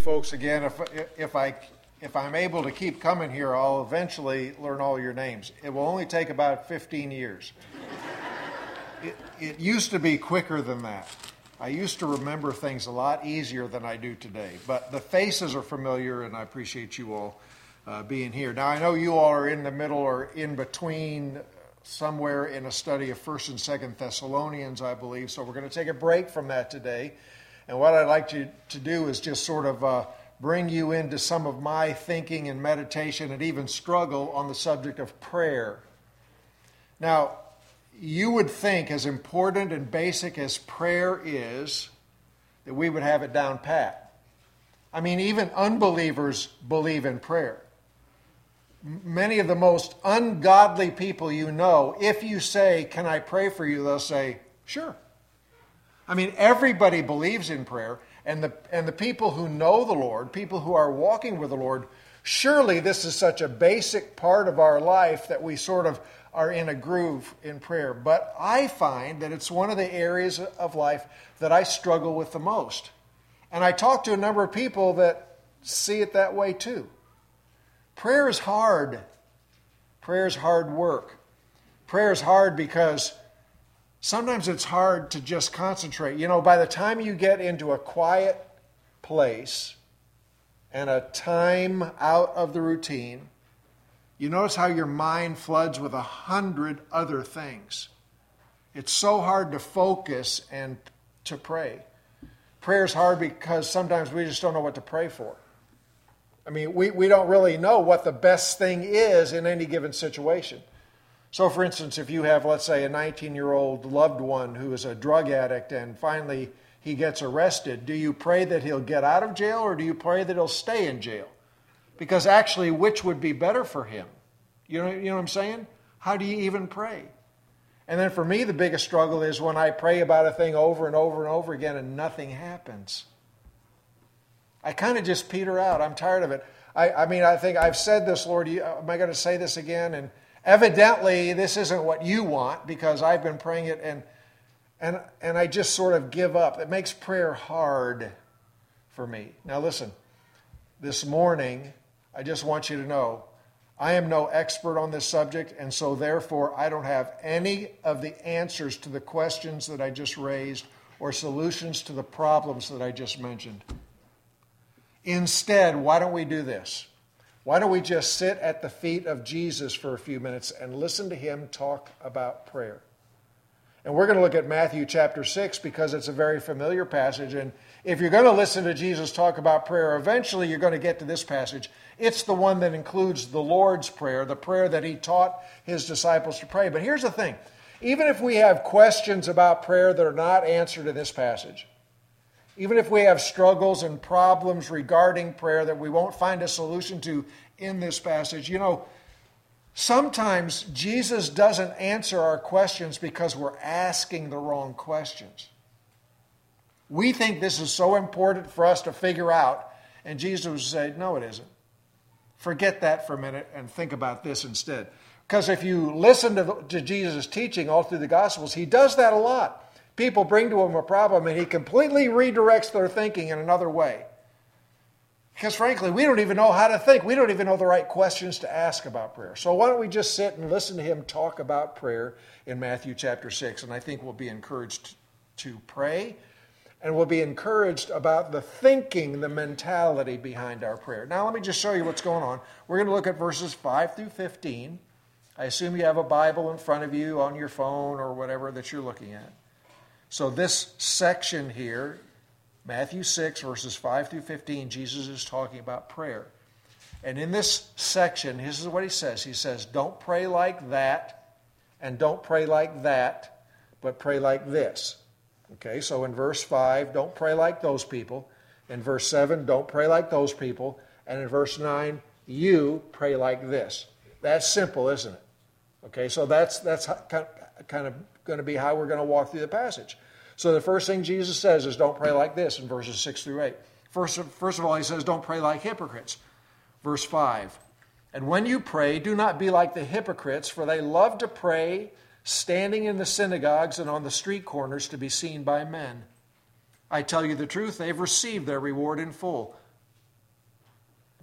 folks again. If I'm able to keep coming here, I'll eventually learn all your names. It will only take about 15 years. It used to be quicker than that. I used to remember things a lot easier than I do today. But the faces are familiar, and I appreciate you all being here. Now, I know you all are in the middle or in between somewhere in a study of 1st and 2nd Thessalonians, I believe. So we're going to take a break from that today. And what I'd like to do is just sort of bring you into some of my thinking and meditation and even struggle on the subject of prayer. Now, you would think, as important and basic as prayer is, that we would have it down pat. I mean, even unbelievers believe in prayer. Many of the most ungodly people you know, if you say, "Can I pray for you?" they'll say, "Sure." I mean, everybody believes in prayer, and the people who know the Lord, people who are walking with the Lord, surely this is such a basic part of our life that we sort of are in a groove in prayer. But I find that it's one of the areas of life that I struggle with the most. And I talk to a number of people that see it that way too. Prayer is hard. Prayer is hard work. Prayer is hard because sometimes it's hard to just concentrate. You know, by the time you get into a quiet place and a time out of the routine, you notice how your mind floods with 100 other things. It's so hard to focus and to pray. Prayer is hard because sometimes we just don't know what to pray for. I mean, we don't really know what the best thing is in any given situation. So, for instance, if you have, let's say, a 19-year-old loved one who is a drug addict and finally he gets arrested, do you pray that he'll get out of jail or do you pray that he'll stay in jail? Because actually, which would be better for him? You know what I'm saying? How do you even pray? And then for me, the biggest struggle is when I pray about a thing over and over and over again and nothing happens. I kind of just peter out. I'm tired of it. I mean, I think I've said this, Lord, am I going to say this again? And evidently, this isn't what you want because I've been praying it and I just sort of give up. It makes prayer hard for me. Now listen, this morning, I just want you to know, I am no expert on this subject, and so therefore I don't have any of the answers to the questions that I just raised or solutions to the problems that I just mentioned. Instead, why don't we do this? Why don't we just sit at the feet of Jesus for a few minutes and listen to him talk about prayer? And we're going to look at Matthew chapter 6 because it's a very familiar passage. And if you're going to listen to Jesus talk about prayer, eventually you're going to get to this passage. It's the one that includes the Lord's Prayer, the prayer that he taught his disciples to pray. But here's the thing. Even if we have questions about prayer that are not answered in this passage, even if we have struggles and problems regarding prayer that we won't find a solution to in this passage, you know, sometimes Jesus doesn't answer our questions because we're asking the wrong questions. We think this is so important for us to figure out, and Jesus would say, no, it isn't. Forget that for a minute and think about this instead. Because if you listen to Jesus' teaching all through the Gospels, he does that a lot. People bring to him a problem and he completely redirects their thinking in another way. Because frankly, we don't even know how to think. We don't even know the right questions to ask about prayer. So why don't we just sit and listen to him talk about prayer in Matthew chapter 6. And I think we'll be encouraged to pray. And we'll be encouraged about the thinking, the mentality behind our prayer. Now let me just show you what's going on. We're going to look at verses 5 through 15. I assume you have a Bible in front of you on your phone or whatever that you're looking at. So this section here, Matthew 6, verses 5 through 15, Jesus is talking about prayer. And in this section, this is what he says. He says, don't pray like that, and don't pray like that, but pray like this. Okay, so in verse 5, don't pray like those people. In verse 7, don't pray like those people. And in verse 9, you pray like this. That's simple, isn't it? Okay, so that's kind of going to be how we're going to walk through the passage. So the first thing Jesus says is don't pray like this in verses 6 through 8. First of all, he says don't pray like hypocrites. Verse 5, and when you pray, do not be like the hypocrites, for they love to pray standing in the synagogues and on the street corners to be seen by men. I tell you the truth, they've received their reward in full.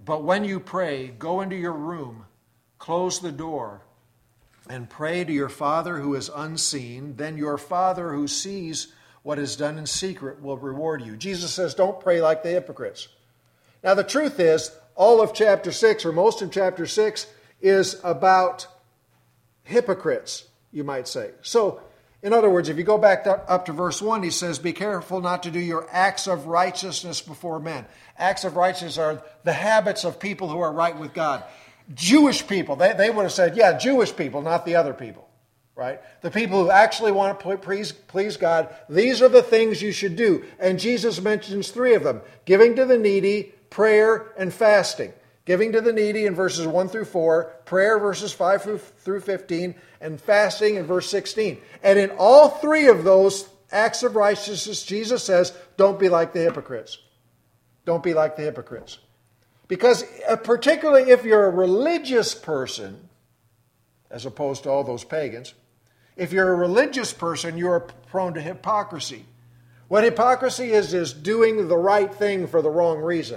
But when you pray, go into your room, close the door, and pray to your Father who is unseen. Then your Father who sees what is done in secret will reward you. Jesus says, don't pray like the hypocrites. Now the truth is, all of chapter 6, or most of chapter 6, is about hypocrites, you might say. So, in other words, if you go back up to verse 1, he says, be careful not to do your acts of righteousness before men. Acts of righteousness are the habits of people who are right with God. Jewish people, they would have said, yeah, Jewish people, not the other people, right? The people who actually want to please God, these are the things you should do. And Jesus mentions 3 of them: giving to the needy, prayer, and fasting. Giving to the needy in verses 1 through 4, prayer verses 5 through 15, and fasting in verse 16. And in all 3 of those acts of righteousness, Jesus says, don't be like the hypocrites. Don't be like the hypocrites. Because particularly if you're a religious person, as opposed to all those pagans, if you're a religious person, you're prone to hypocrisy. What hypocrisy is doing the right thing for the wrong reason.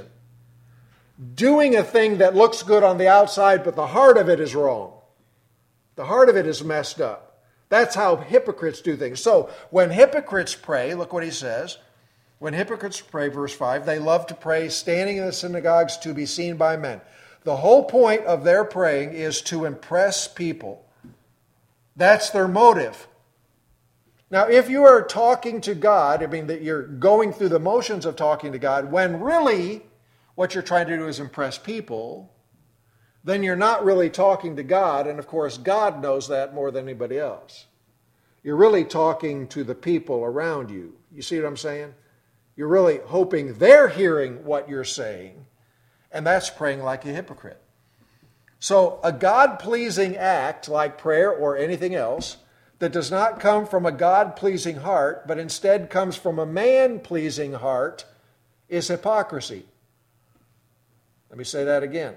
Doing a thing that looks good on the outside, but the heart of it is wrong. The heart of it is messed up. That's how hypocrites do things. So when hypocrites pray, look what he says. When hypocrites pray, verse 5, they love to pray standing in the synagogues to be seen by men. The whole point of their praying is to impress people. That's their motive. Now, if you are talking to God, that you're going through the motions of talking to God, when really what you're trying to do is impress people, then you're not really talking to God, and of course God knows that more than anybody else. You're really talking to the people around you. You see what I'm saying? You're really hoping they're hearing what you're saying, and that's praying like a hypocrite. So a God-pleasing act like prayer or anything else that does not come from a God-pleasing heart, but instead comes from a man-pleasing heart, is hypocrisy. Let me say that again.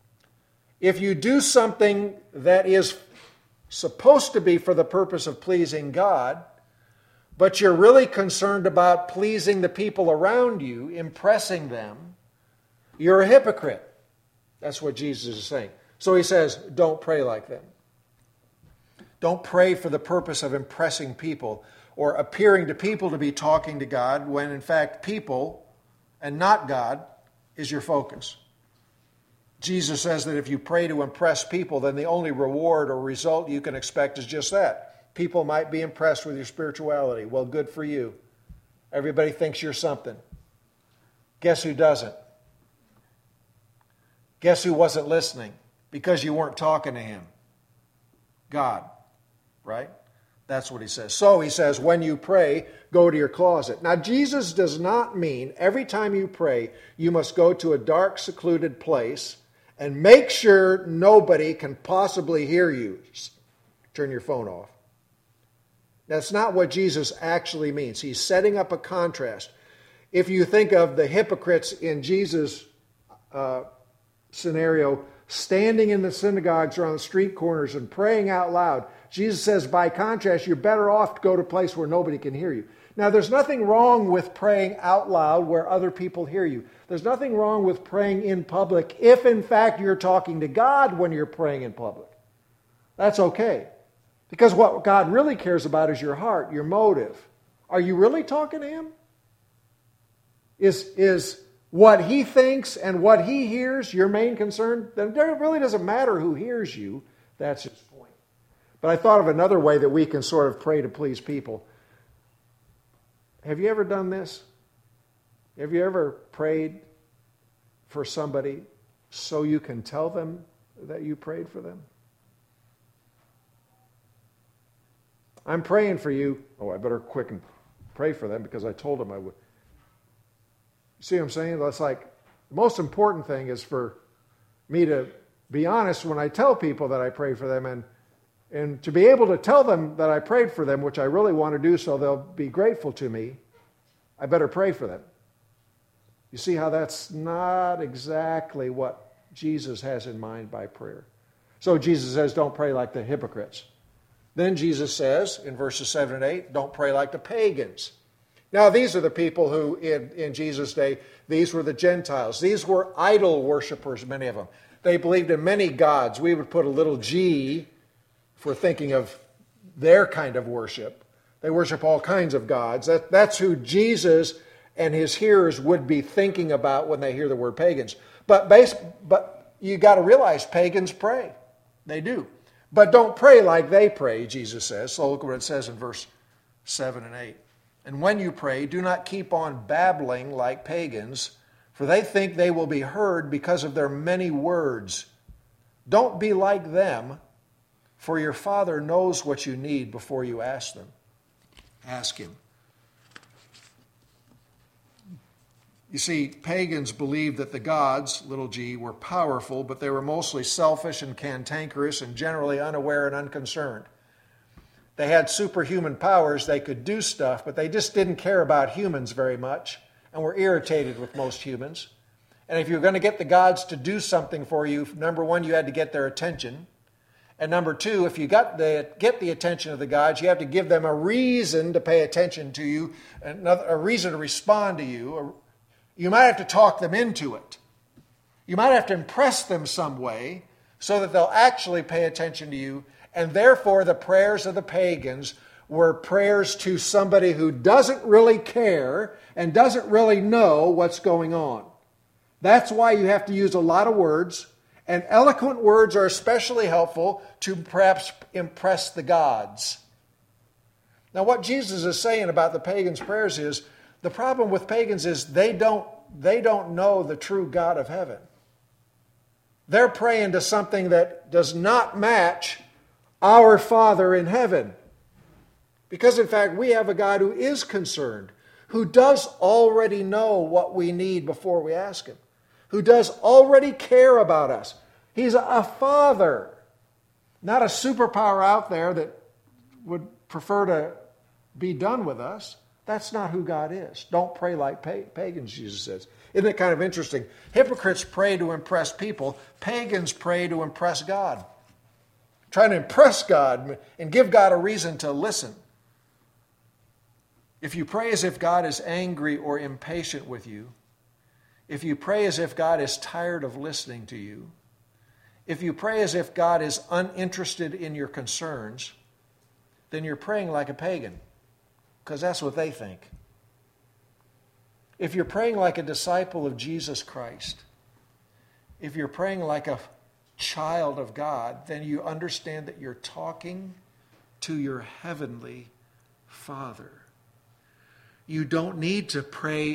If you do something that is supposed to be for the purpose of pleasing God, but you're really concerned about pleasing the people around you, impressing them, you're a hypocrite. That's what Jesus is saying. So he says, don't pray like them. Don't pray for the purpose of impressing people or appearing to people to be talking to God when in fact people and not God is your focus. Jesus says that if you pray to impress people, then the only reward or result you can expect is just that. People might be impressed with your spirituality. Well, good for you. Everybody thinks you're something. Guess who doesn't? Guess who wasn't listening? Because you weren't talking to him. God. Right? That's what he says. So he says, when you pray, go to your closet. Now, Jesus does not mean every time you pray, you must go to a dark, secluded place and make sure nobody can possibly hear you. Turn your phone off. That's not what Jesus actually means. He's setting up a contrast. If you think of the hypocrites in Jesus' scenario, standing in the synagogues or on the street corners and praying out loud, Jesus says, by contrast, you're better off to go to a place where nobody can hear you. Now, there's nothing wrong with praying out loud where other people hear you. There's nothing wrong with praying in public if, in fact, you're talking to God when you're praying in public. That's okay. Because what God really cares about is your heart, your motive. Are you really talking to him? Is what he thinks and what he hears your main concern? Then it really doesn't matter who hears you. That's his point. But I thought of another way that we can sort of pray to please people. Have you ever done this? Have you ever prayed for somebody so you can tell them that you prayed for them? I'm praying for you. Oh, I better quick and pray for them because I told them I would. See what I'm saying? That's like the most important thing is for me to be honest when I tell people that I pray for them and to be able to tell them that I prayed for them, which I really want to do so they'll be grateful to me, I better pray for them. You see how that's not exactly what Jesus has in mind by prayer. So Jesus says, don't pray like the hypocrites. Then Jesus says in verses 7 and 8, don't pray like the pagans. Now, these are the people who, in Jesus' day, these were the Gentiles. These were idol worshipers, many of them. They believed in many gods. We would put a little g for thinking of their kind of worship. They worship all kinds of gods. That's who Jesus and his hearers would be thinking about when they hear the word pagans. But you got to realize pagans pray. They do. But don't pray like they pray, Jesus says. So look what it says in verse 7 and 8. And when you pray, do not keep on babbling like pagans, for they think they will be heard because of their many words. Don't be like them, for your Father knows what you need before you ask them. Ask him. You see, pagans believed that the gods, little g, were powerful, but they were mostly selfish and cantankerous and generally unaware and unconcerned. They had superhuman powers. They could do stuff, but they just didn't care about humans very much and were irritated with most humans. And if you're going to get the gods to do something for you, number one, you had to get their attention. And number two, if you get the attention of the gods, you have to give them a reason to pay attention to you, a reason to respond to you. You might have to talk them into it. You might have to impress them some way so that they'll actually pay attention to you. And therefore, the prayers of the pagans were prayers to somebody who doesn't really care and doesn't really know what's going on. That's why you have to use a lot of words. And eloquent words are especially helpful to perhaps impress the gods. Now, what Jesus is saying about the pagans' prayers is, the problem with pagans is they don't know the true God of heaven. They're praying to something that does not match our Father in heaven. Because in fact, we have a God who is concerned, who does already know what we need before we ask him, who does already care about us. He's a father, not a superpower out there that would prefer to be done with us. That's not who God is. Don't pray like pagans, Jesus says. Isn't it kind of interesting? Hypocrites pray to impress people. Pagans pray to impress God. Trying to impress God and give God a reason to listen. If you pray as if God is angry or impatient with you, if you pray as if God is tired of listening to you, if you pray as if God is uninterested in your concerns, then you're praying like a pagan, because that's what they think. If you're praying like a disciple of Jesus Christ, if you're praying like a child of God, then you understand that you're talking to your heavenly Father. You don't need to pray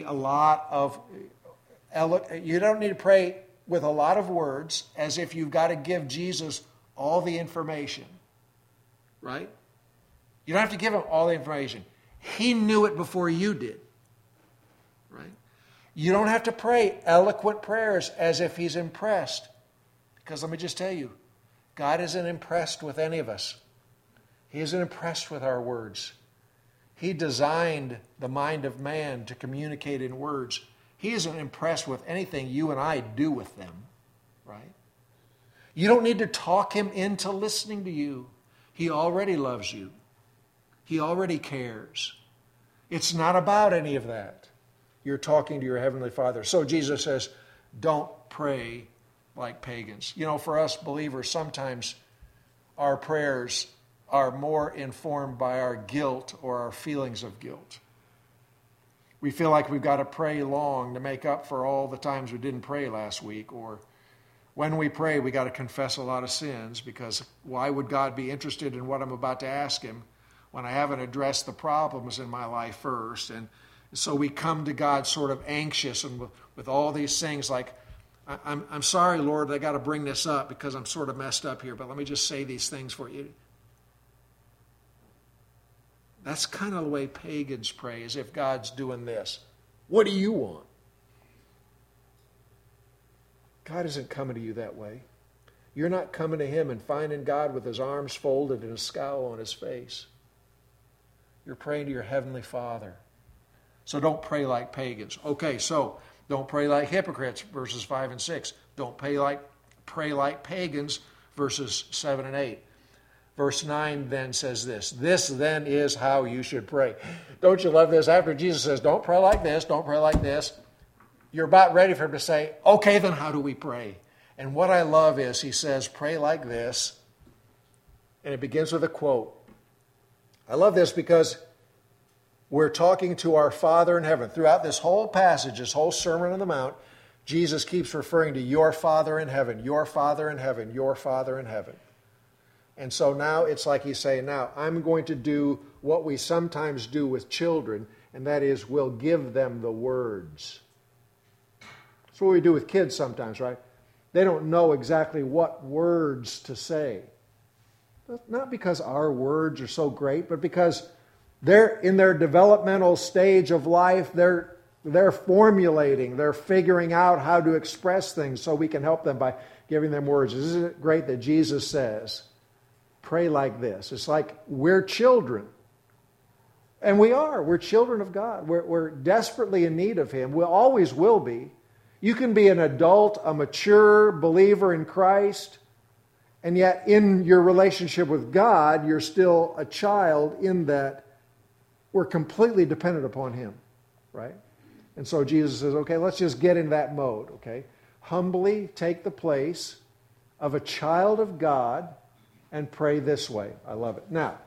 you don't need to pray with a lot of words as if you've got to give Jesus all the information, right? You don't have to give him all the information. He knew it before you did, right? You don't have to pray eloquent prayers as if he's impressed. Because let me just tell you, God isn't impressed with any of us. He isn't impressed with our words. He designed the mind of man to communicate in words. He isn't impressed with anything you and I do with them, right? You don't need to talk him into listening to you. He already loves you. He already cares. It's not about any of that. You're talking to your heavenly Father. So Jesus says, don't pray like pagans. You know, for us believers, sometimes our prayers are more informed by our guilt or our feelings of guilt. We feel like we've got to pray long to make up for all the times we didn't pray last week, or when we pray, we got to confess a lot of sins, because why would God be interested in what I'm about to ask him when I haven't addressed the problems in my life first? And so we come to God sort of anxious and with all these things like, I'm sorry, Lord, I got to bring this up because I'm sort of messed up here, but let me just say these things for you. That's kind of the way pagans pray, as if God's doing this. What do you want? God isn't coming to you that way. You're not coming to him and finding God with his arms folded and a scowl on his face. You're praying to your heavenly Father. So don't pray like pagans. Okay, so don't pray like hypocrites, verses 5 and 6. Don't pray like pagans, verses 7 and 8. Verse 9 then says this. This then is how you should pray. Don't you love this? After Jesus says, don't pray like this, don't pray like this, you're about ready for him to say, okay, then how do we pray? And what I love is he says, pray like this. And it begins with a quote. I love this because we're talking to our Father in heaven. Throughout this whole passage, this whole Sermon on the Mount, Jesus keeps referring to your Father in heaven, your Father in heaven, your Father in heaven. And so now it's like he's saying, now I'm going to do what we sometimes do with children, and that is we'll give them the words. That's what we do with kids sometimes, right? They don't know exactly what words to say. Not because our words are so great, but because they're in their developmental stage of life, they're formulating, they're figuring out how to express things so we can help them by giving them words. Isn't it great that Jesus says, pray like this? It's like we're children. And we are. We're children of God. We're desperately in need of Him. We always will be. You can be an adult, a mature believer in Christ, and yet in your relationship with God, you're still a child in that we're completely dependent upon Him, right? And so Jesus says, okay, let's just get in that mode, okay? Humbly take the place of a child of God and pray this way. I love it. Now,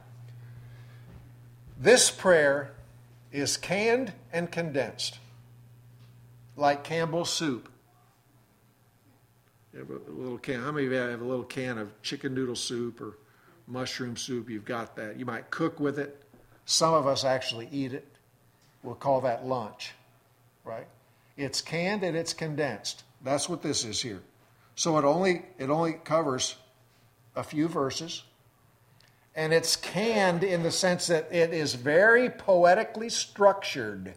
this prayer is canned and condensed, like Campbell's soup. You have a little can. How many of you have a little can of chicken noodle soup or mushroom soup? You've got that. You might cook with it. Some of us actually eat it. We'll call that lunch, right? It's canned and it's condensed. That's what this is here. So it only covers a few verses. And it's canned in the sense that it is very poetically structured.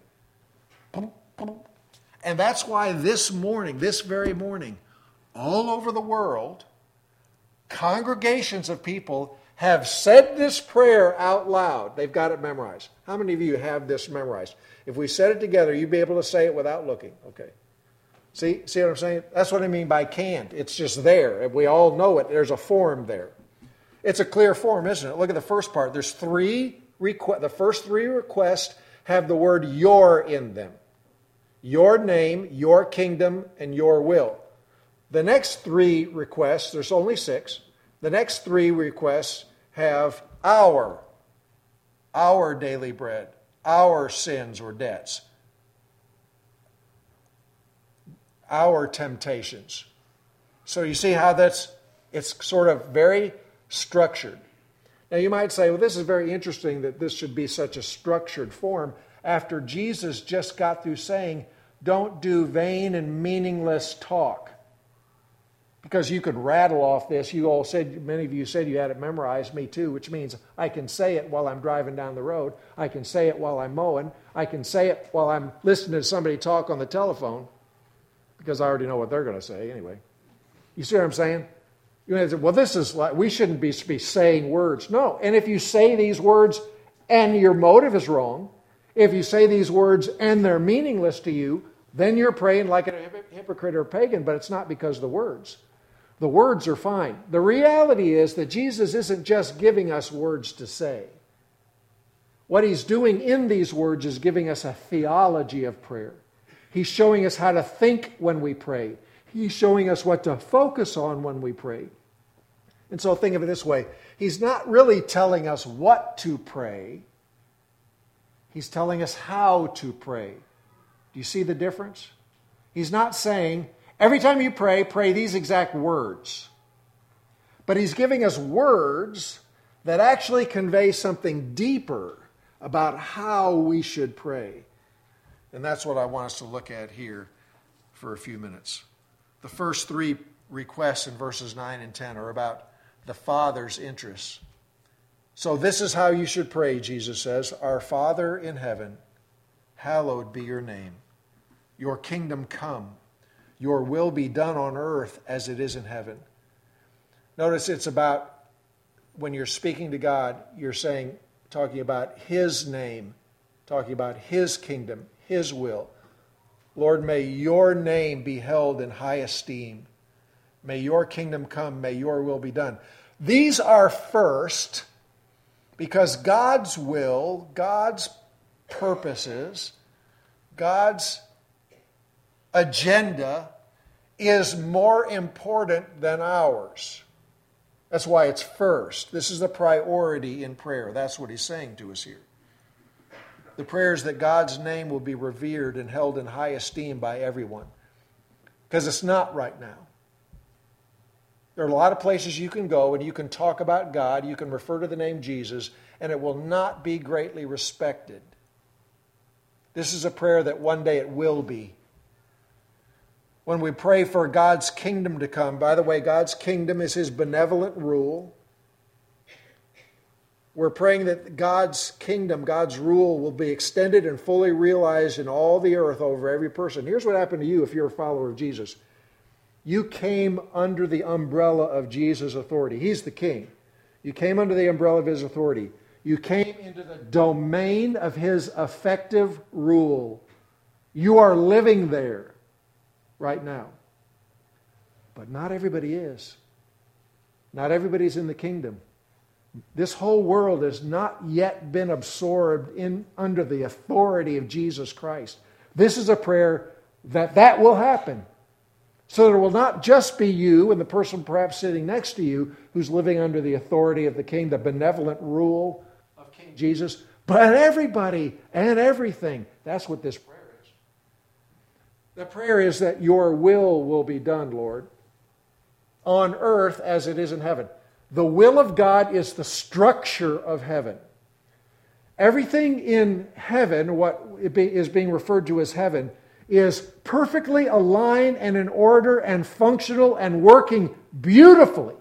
And that's why this very morning, all over the world, congregations of people have said this prayer out loud. They've got it memorized. How many of you have this memorized? If we said it together, you'd be able to say it without looking. Okay. See what I'm saying? That's what I mean by canned. It's just there. We all know it. There's a form there. It's a clear form, isn't it? Look at the first part. There's the first three requests have the word your in them. Your name, your kingdom, and your will. The next three requests, there's only 6. The next 3 requests have our daily bread, our sins or debts, our temptations. So you see how it's sort of very structured. Now you might say, well, this is very interesting that this should be such a structured form after Jesus just got through saying, don't do vain and meaningless talk. Because you could rattle off this. Many of you said you had it memorized, me too, which means I can say it while I'm driving down the road. I can say it while I'm mowing. I can say it while I'm listening to somebody talk on the telephone because I already know what they're going to say anyway. You see what I'm saying? You may say, well, this is like, we shouldn't be saying words. No. And if you say these words and your motive is wrong, if you say these words and they're meaningless to you, then you're praying like a hypocrite or a pagan, but it's not because of the words. The words are fine. The reality is that Jesus isn't just giving us words to say. What He's doing in these words is giving us a theology of prayer. He's showing us how to think when we pray. He's showing us what to focus on when we pray. And so think of it this way. He's not really telling us what to pray. He's telling us how to pray. Do you see the difference? He's not saying, every time you pray, pray these exact words. But He's giving us words that actually convey something deeper about how we should pray. And that's what I want us to look at here for a few minutes. The first 3 requests in verses 9 and 10 are about the Father's interests. So this is how you should pray, Jesus says, Our Father in heaven, hallowed be your name. Your kingdom come. Your will be done on earth as it is in heaven. Notice it's about, when you're speaking to God, you're talking about His name, talking about His kingdom, His will. Lord, may your name be held in high esteem. May your kingdom come. May your will be done. These are first because God's will, God's purposes, God's agenda is more important than ours. That's why it's first. This is the priority in prayer. That's what he's saying to us here. The prayer is that God's name will be revered and held in high esteem by everyone. Because it's not right now. There are a lot of places you can go and you can talk about God, you can refer to the name Jesus, and it will not be greatly respected. This is a prayer that one day it will be. When we pray for God's kingdom to come, by the way, God's kingdom is His benevolent rule. We're praying that God's kingdom, God's rule will be extended and fully realized in all the earth over every person. Here's what happened to you if you're a follower of Jesus. You came under the umbrella of Jesus' authority. He's the king. You came under the umbrella of His authority. You came into the domain of His effective rule. You are living there right now. But not everybody is. Not everybody's in the kingdom. This whole world has not yet been absorbed under the authority of Jesus Christ. This is a prayer that will happen. So there will not just be you and the person perhaps sitting next to you who's living under the authority of the king, the benevolent rule of King Jesus, but everybody and everything. That's what this prayer is. The prayer is that your will be done, Lord, on earth as it is in heaven. The will of God is the structure of heaven. Everything in heaven, what is being referred to as heaven, is perfectly aligned and in order and functional and working beautifully.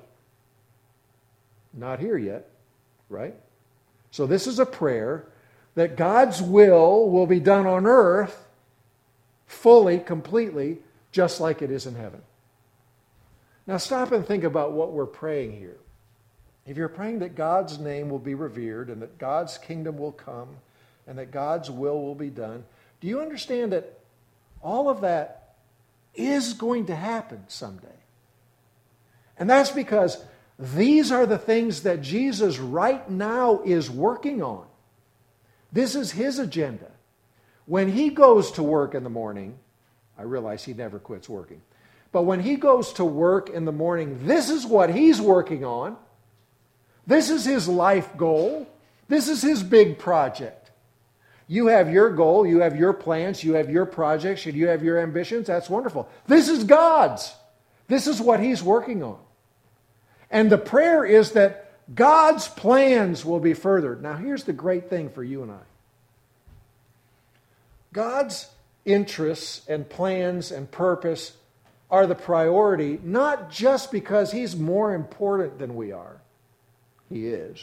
Not here yet, right? So this is a prayer that God's will be done on earth fully, completely, just like it is in heaven. Now stop and think about what we're praying here. If you're praying that God's name will be revered and that God's kingdom will come and that God's will be done, do you understand that all of that is going to happen someday? And that's because these are the things that Jesus right now is working on. This is His agenda. When He goes to work in the morning, I realize He never quits working, but when He goes to work in the morning, this is what He's working on. This is His life goal. This is His big project. You have your goal, you have your plans, you have your projects, and you have your ambitions. That's wonderful. This is God's. This is what He's working on. And the prayer is that God's plans will be furthered. Now here's the great thing for you and I. God's interests and plans and purpose are the priority, not just because He's more important than we are. He is.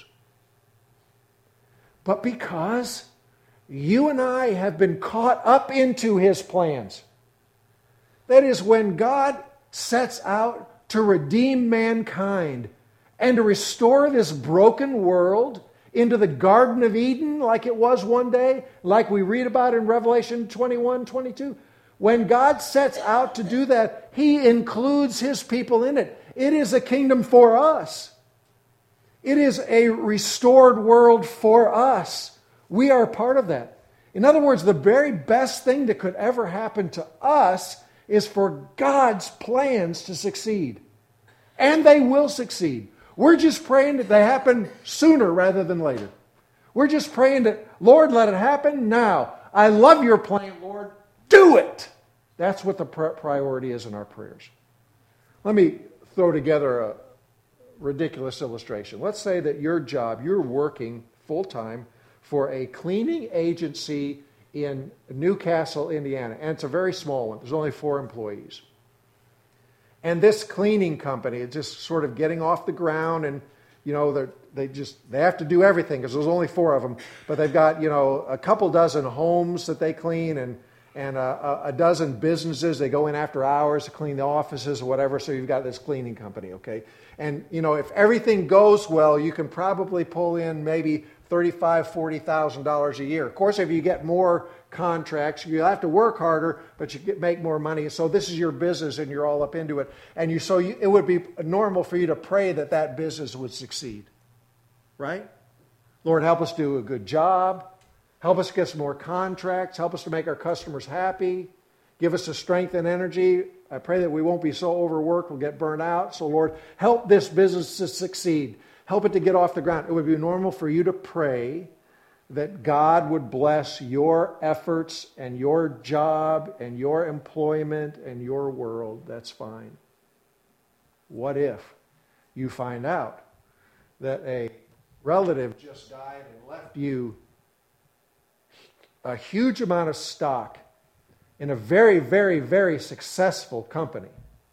But because you and I have been caught up into His plans. That is, when God sets out to redeem mankind and to restore this broken world into the Garden of Eden like it was one day, like we read about in Revelation 21, 22. When God sets out to do that, He includes His people in it. It is a kingdom for us. It is a restored world for us. We are part of that. In other words, the very best thing that could ever happen to us is for God's plans to succeed. And they will succeed. We're just praying that they happen sooner rather than later. We're just praying that, Lord, let it happen now. I love your plan, Lord. Do it. That's what the priority is in our prayers. Let me throw together a ridiculous illustration. Let's say that your job, you're working full-time for a cleaning agency in Newcastle, Indiana. And it's a very small one. There's only 4 employees. And this cleaning company is just sort of getting off the ground, and they have to do everything because there's only 4 of them. But they've got a couple dozen homes that they clean and a dozen businesses. They go in after hours to clean the offices or whatever. So you've got this cleaning company, okay? And if everything goes well, you can probably pull in maybe $35,000, $40,000 a year. Of course, if you get more contracts, you have to work harder, but you make more money. So this is your business, and you're all up into it. And it would be normal for you to pray that that business would succeed, right? Lord, help us do a good job. Help us get some more contracts. Help us to make our customers happy. Give us the strength and energy. I pray that we won't be so overworked we'll get burned out. So, Lord, help this business to succeed. Help it to get off the ground. It would be normal for you to pray that God would bless your efforts and your job and your employment and your world. That's fine. What if you find out that a relative just died and left you a huge amount of stock in a very, very, very successful company?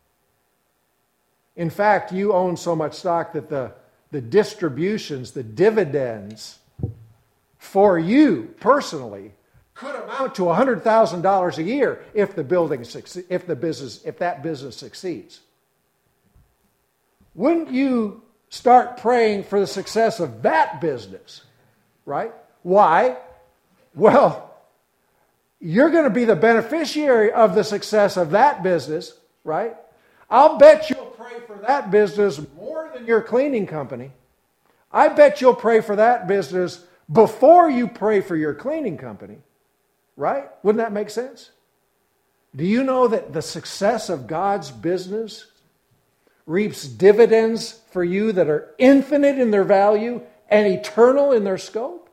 In fact, you own so much stock that the distributions, the dividends for you personally could amount to $100,000 a year if that business succeeds. Wouldn't you start praying for the success of that business, right? Why? Well, you're going to be the beneficiary of the success of that business, right? I'll bet you'll pray for that business more than your cleaning company. I bet you'll pray for that business before you pray for your cleaning company, right? Wouldn't that make sense? Do you know that the success of God's business reaps dividends for you that are infinite in their value and eternal in their scope?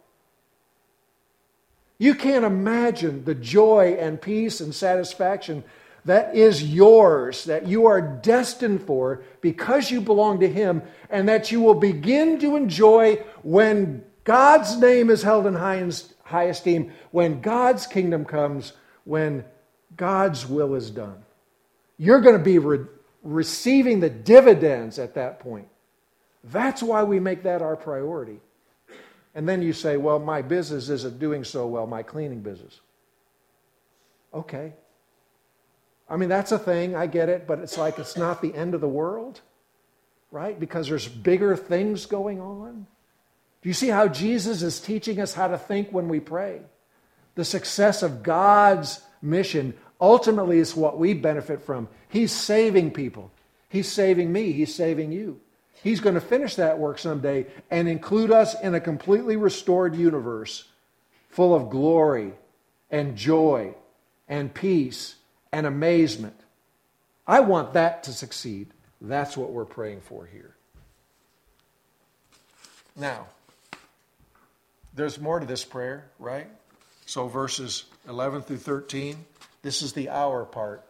You can't imagine the joy and peace and satisfaction that is yours, that you are destined for because you belong to Him, and that you will begin to enjoy when God's name is held in high esteem, when God's kingdom comes, when God's will is done. You're going to be receiving the dividends at that point. That's why we make that our priority. And then you say, well, my business isn't doing so well, my cleaning business. Okay. I mean, that's a thing, I get it, but it's like it's not the end of the world, right? Because there's bigger things going on. Do you see how Jesus is teaching us how to think when we pray? The success of God's mission ultimately is what we benefit from. He's saving people. He's saving me. He's saving you. He's going to finish that work someday and include us in a completely restored universe full of glory and joy and peace and amazement. I want that to succeed. That's what we're praying for here. Now, there's more to this prayer, right? So verses 11 through 13, this is the our part.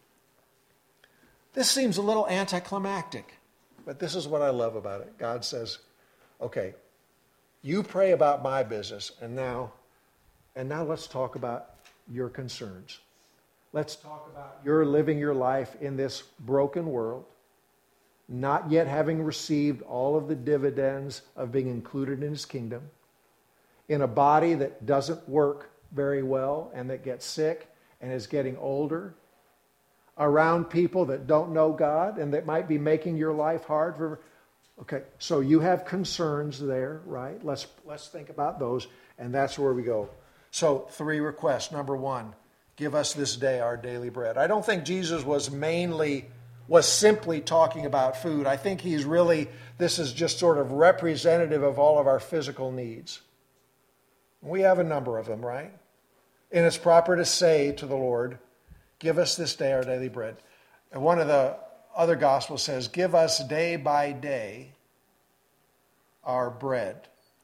This seems a little anticlimactic, but this is what I love about it. God says, okay, you pray about my business, and now let's talk about your concerns. Let's talk about your living your life in this broken world, not yet having received all of the dividends of being included in His kingdom, in a body that doesn't work very well and that gets sick and is getting older, around people that don't know God and that might be making your life hard. Okay, so you have concerns there, right? Let's think about those, and that's where we go. So 3 requests. Number 1, give us this day our daily bread. I don't think Jesus was simply talking about food. I think this is just sort of representative of all of our physical needs. We have a number of them, right? And it's proper to say to the Lord, give us this day our daily bread. And one of the other gospels says, give us day by day our bread.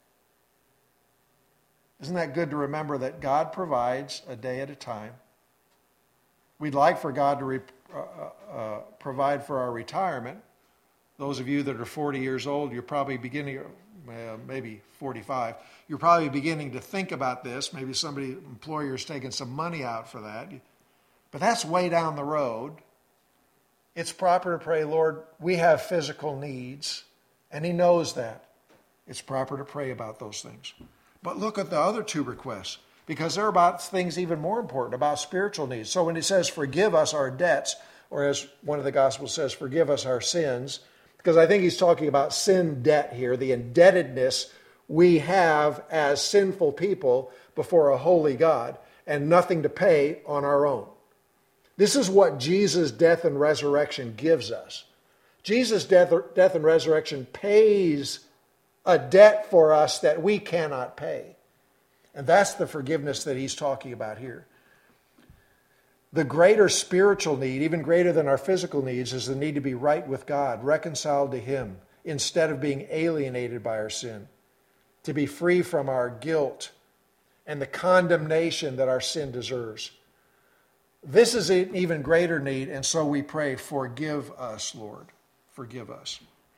Isn't that good to remember that God provides a day at a time? We'd like for God to provide for our retirement. Those of you that are 40 years old, you're probably beginning, maybe 45, you're probably beginning to think about this. Maybe employer's taking some money out for that. But that's way down the road. It's proper to pray, Lord, we have physical needs, and He knows that. It's proper to pray about those things. But look at the other 2 requests, because they're about things even more important, about spiritual needs. So when He says, forgive us our debts, or as one of the Gospels says, forgive us our sins, because I think He's talking about sin debt here, the indebtedness we have as sinful people before a holy God and nothing to pay on our own. This is what Jesus' death and resurrection gives us. Jesus' death and resurrection pays a debt for us that we cannot pay. And that's the forgiveness that he's talking about here. The greater spiritual need, even greater than our physical needs, is the need to be right with God, reconciled to him, instead of being alienated by our sin, to be free from our guilt and the condemnation that our sin deserves. This is an even greater need, and so we pray, forgive us, Lord. Forgive us.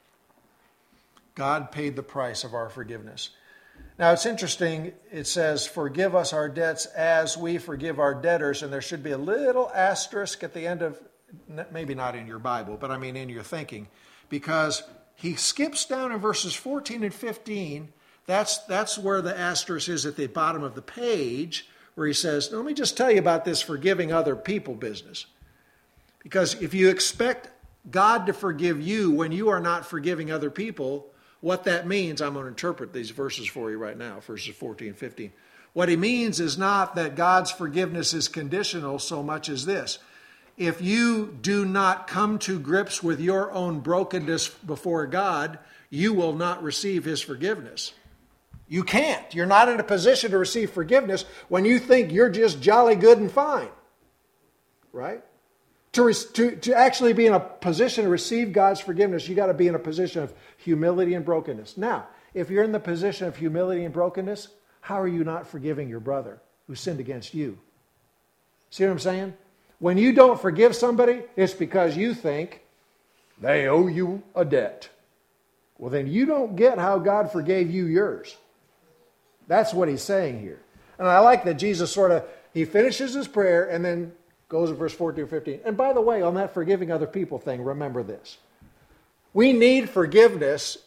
God paid the price of our forgiveness. Now, it's interesting. It says, forgive us our debts as we forgive our debtors, and there should be a little asterisk at the end of, maybe not in your Bible, but I mean in your thinking, because he skips down in verses 14 and 15. That's where the asterisk is at the bottom of the page, where he says, let me just tell you about this forgiving other people business. Because if you expect God to forgive you when you are not forgiving other people, what that means, I'm going to interpret these verses for you right now, verses 14 and 15. What he means is not that God's forgiveness is conditional so much as this. If you do not come to grips with your own brokenness before God, you will not receive his forgiveness. You can't. You're not in a position to receive forgiveness when you think you're just jolly good and fine. Right? To actually be in a position to receive God's forgiveness, you got to be in a position of humility and brokenness. Now, if you're in the position of humility and brokenness, how are you not forgiving your brother who sinned against you? See what I'm saying? When you don't forgive somebody, it's because you think they owe you a debt. Well, then you don't get how God forgave you yours. That's what he's saying here. And I like that Jesus he finishes his prayer and then goes to verse 14 or 15. And by the way, on that forgiving other people thing, remember this. We need forgiveness,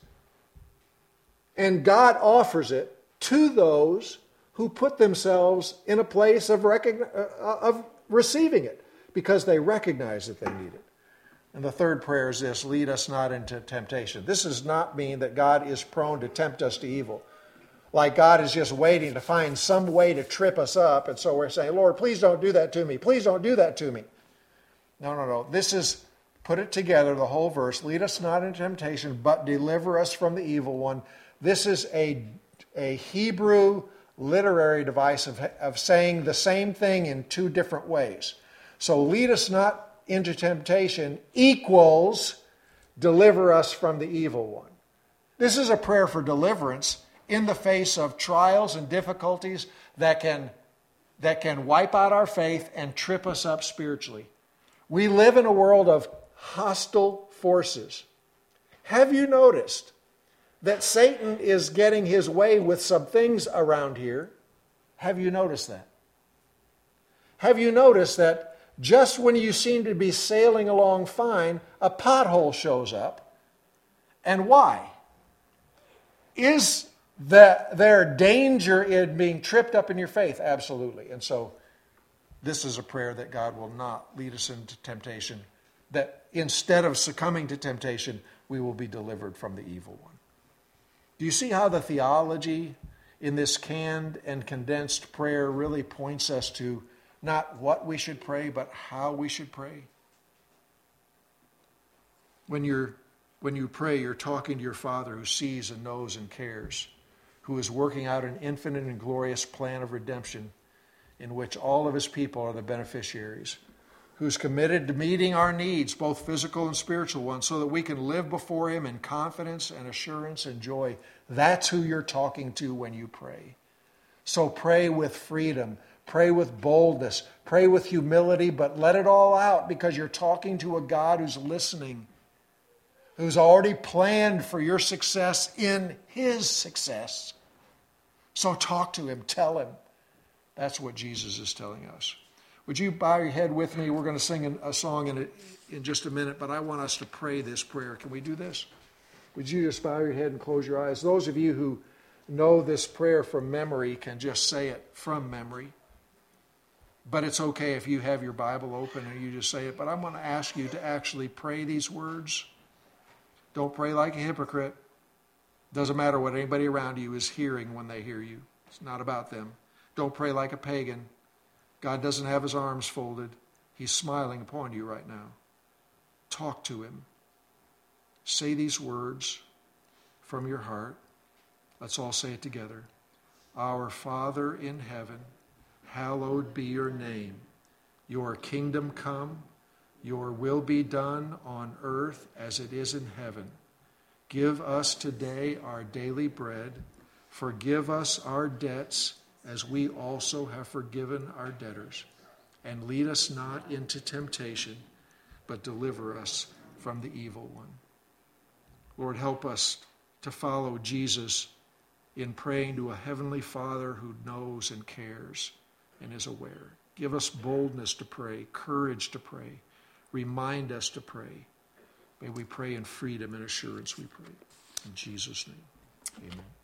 and God offers it to those who put themselves in a place of receiving it because they recognize that they need it. And the third prayer is this: lead us not into temptation. This does not mean that God is prone to tempt us to evil. Like God is just waiting to find some way to trip us up. And so we're saying, Lord, please don't do that to me. Please don't do that to me. No. This is, put it together, the whole verse. Lead us not into temptation, but deliver us from the evil one. This is a Hebrew literary device of saying the same thing in two different ways. So lead us not into temptation equals deliver us from the evil one. This is a prayer for deliverance in the face of trials and difficulties that can wipe out our faith and trip us up spiritually. We live in a world of hostile forces. Have you noticed that Satan is getting his way with some things around here? Have you noticed that? Have you noticed that just when you seem to be sailing along fine, a pothole shows up? And why? Is there danger in being tripped up in your faith? Absolutely. And so this is a prayer that God will not lead us into temptation, that instead of succumbing to temptation, we will be delivered from the evil one. Do you see how the theology in this canned and condensed prayer really points us to not what we should pray, but how we should pray? When you pray, you're talking to your Father who sees and knows and cares, who is working out an infinite and glorious plan of redemption in which all of his people are the beneficiaries, who's committed to meeting our needs, both physical and spiritual ones, so that we can live before him in confidence and assurance and joy. That's who you're talking to when you pray. So pray with freedom, pray with boldness, pray with humility, but let it all out because you're talking to a God who's listening, who's already planned for your success in his success. So talk to him, tell him. That's what Jesus is telling us. Would you bow your head with me? We're going to sing a song in just a minute, but I want us to pray this prayer. Can we do this? Would you just bow your head and close your eyes? Those of you who know this prayer from memory can just say it from memory. But it's okay if you have your Bible open and you just say it. But I'm going to ask you to actually pray these words. Don't pray like a hypocrite. Doesn't matter what anybody around you is hearing when they hear you. It's not about them. Don't pray like a pagan. God doesn't have his arms folded. He's smiling upon you right now. Talk to him. Say these words from your heart. Let's all say it together. Our Father in heaven, hallowed be your name. Your kingdom come, your will be done on earth as it is in heaven. Give us today our daily bread. Forgive us our debts as we also have forgiven our debtors. And lead us not into temptation, but deliver us from the evil one. Lord, help us to follow Jesus in praying to a heavenly Father who knows and cares and is aware. Give us boldness to pray, courage to pray. Remind us to pray. May we pray in freedom and assurance, we pray. In Jesus' name, amen.